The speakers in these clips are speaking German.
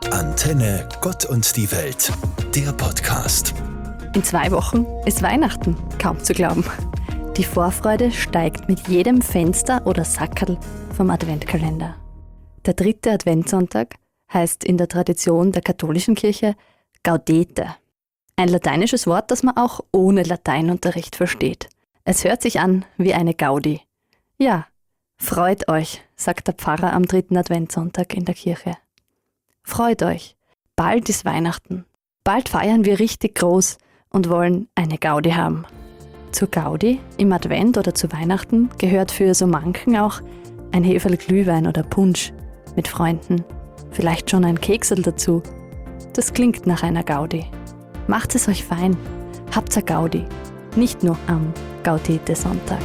Antenne Gott und die Welt, der Podcast. In 2 Wochen ist Weihnachten, kaum zu glauben. Die Vorfreude steigt mit jedem Fenster oder Sackerl vom Adventkalender. Der 3. Adventssonntag heißt in der Tradition der katholischen Kirche Gaudete. Ein lateinisches Wort, das man auch ohne Lateinunterricht versteht. Es hört sich an wie eine Gaudi. Ja, freut euch, sagt der Pfarrer am 3. Adventssonntag in der Kirche. Freut euch, bald ist Weihnachten. Bald feiern wir richtig groß und wollen eine Gaudi haben. Zur Gaudi im Advent oder zu Weihnachten gehört für so manchen auch ein Heferl Glühwein oder Punsch mit Freunden. Vielleicht schon ein Keksel dazu. Das klingt nach einer Gaudi. Macht es euch fein. Habt's a Gaudi. Nicht nur am Gaudete-Sonntag.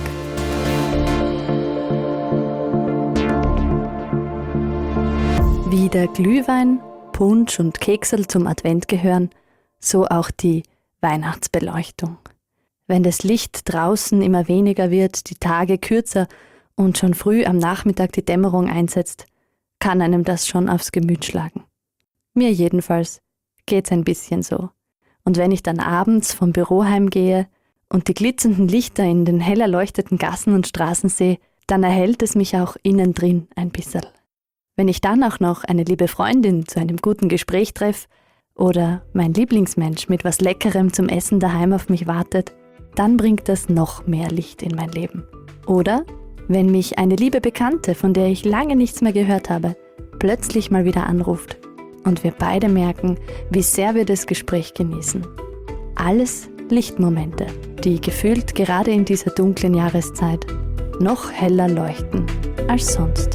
Wie der Glühwein, Punsch und Keksel zum Advent gehören, so auch die Weihnachtsbeleuchtung. Wenn das Licht draußen immer weniger wird, die Tage kürzer und schon früh am Nachmittag die Dämmerung einsetzt, kann einem das schon aufs Gemüt schlagen. Mir jedenfalls geht's ein bisschen so. Und wenn ich dann abends vom Büro heimgehe und die glitzernden Lichter in den hell erleuchteten Gassen und Straßen sehe, dann erhellt es mich auch innen drin ein bisschen. Wenn ich dann auch noch eine liebe Freundin zu einem guten Gespräch treffe oder mein Lieblingsmensch mit was Leckerem zum Essen daheim auf mich wartet, dann bringt das noch mehr Licht in mein Leben. Oder wenn mich eine liebe Bekannte, von der ich lange nichts mehr gehört habe, plötzlich mal wieder anruft und wir beide merken, wie sehr wir das Gespräch genießen. Alles Lichtmomente, die gefühlt gerade in dieser dunklen Jahreszeit noch heller leuchten als sonst.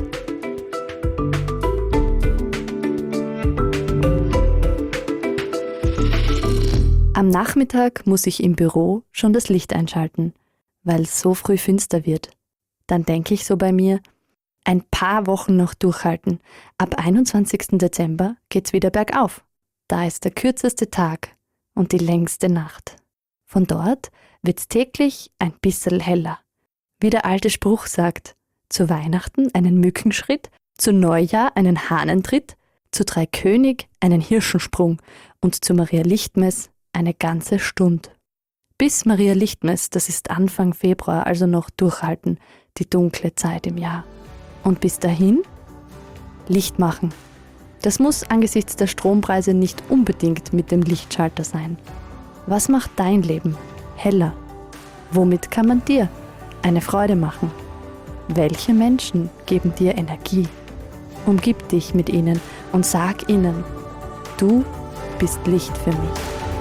Am Nachmittag muss ich im Büro schon das Licht einschalten, weil es so früh finster wird. Dann denke ich so bei mir, ein paar Wochen noch durchhalten. Ab 21. Dezember geht's wieder bergauf. Da ist der kürzeste Tag und die längste Nacht. Von dort wird's täglich ein bisschen heller. Wie der alte Spruch sagt, zu Weihnachten einen Mückenschritt, zu Neujahr einen Hahnentritt, zu Dreikönig einen Hirschensprung und zu Maria Lichtmess eine ganze Stunde. Bis Maria Lichtmess, das ist Anfang Februar, also noch durchhalten, die dunkle Zeit im Jahr. Und bis dahin Licht machen. Das muss angesichts der Strompreise nicht unbedingt mit dem Lichtschalter sein. Was macht dein Leben heller? Womit kann man dir eine Freude machen? Welche Menschen geben dir Energie? Umgib dich mit ihnen und sag ihnen, du bist Licht für mich.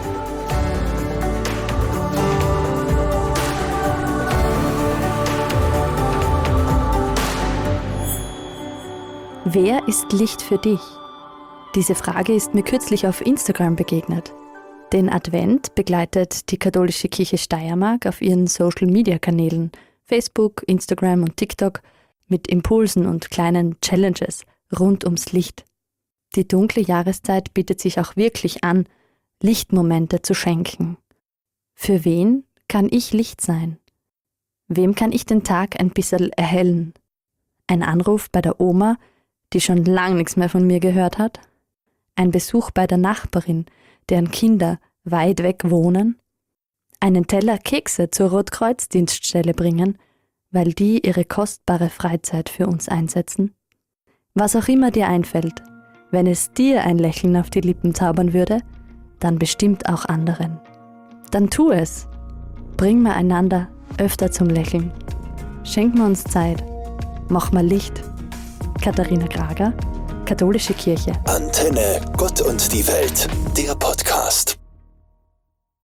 Wer ist Licht für dich? Diese Frage ist mir kürzlich auf Instagram begegnet. Den Advent begleitet die katholische Kirche Steiermark auf ihren Social-Media-Kanälen Facebook, Instagram und TikTok mit Impulsen und kleinen Challenges rund ums Licht. Die dunkle Jahreszeit bietet sich auch wirklich an, Lichtmomente zu schenken. Für wen kann ich Licht sein? Wem kann ich den Tag ein bisschen erhellen? Ein Anruf bei der Oma, die schon lang nichts mehr von mir gehört hat? Ein Besuch bei der Nachbarin, deren Kinder weit weg wohnen? Einen Teller Kekse zur Rotkreuz-Dienststelle bringen, weil die ihre kostbare Freizeit für uns einsetzen? Was auch immer dir einfällt, wenn es dir ein Lächeln auf die Lippen zaubern würde, dann bestimmt auch anderen. Dann tu es. Bring wir einander öfter zum Lächeln. Schenken wir uns Zeit. Mach mal Licht. Katharina Grager, Katholische Kirche. Antenne Gott und die Welt, der Podcast.